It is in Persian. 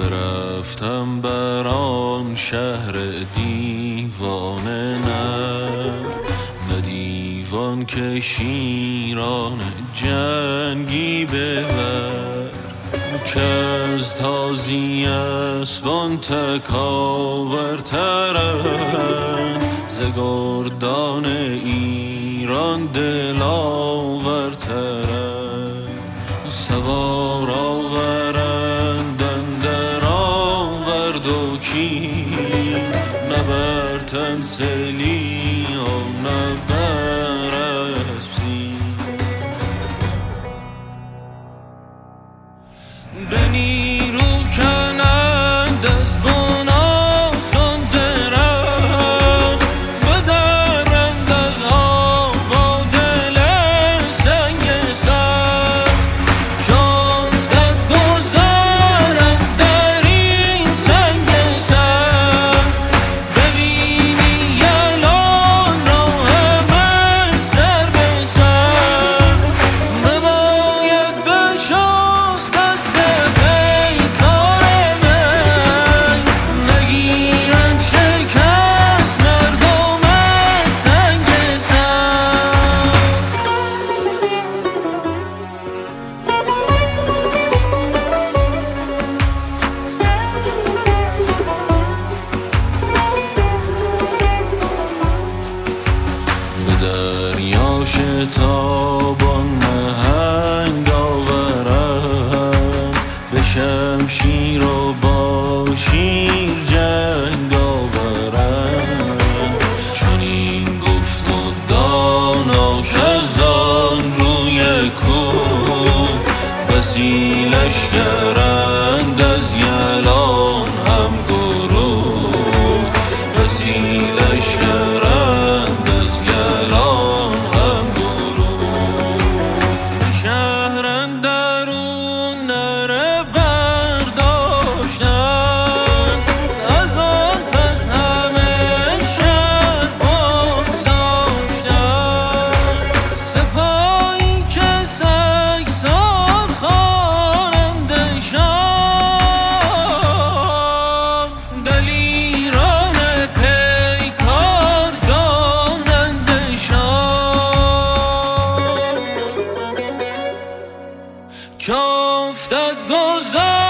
برفتم بر آن شهر دیوانه نه دیوان که شیران جنگی ببر که از تازی اسبان تکاورترند ز گردان ایران دلاورترند سوار آورند اندر آورد و کی نبر تنسلی و نبر اسبی به نیرو کنند از بن آسان درخت بدرند از آوا دل سنگ سخت چون افتد گذرند در این سنگ سخت ببینی یلان راه من سر به سر نباید بشست دست شتابان نهنگ آورند به شمشیر و با شیر جنگ آورند چنین گفت و دانا کز آن روی کوه بسی لشکرند از یلان هم گروه بسی لشکرند از یلان که افتد گذر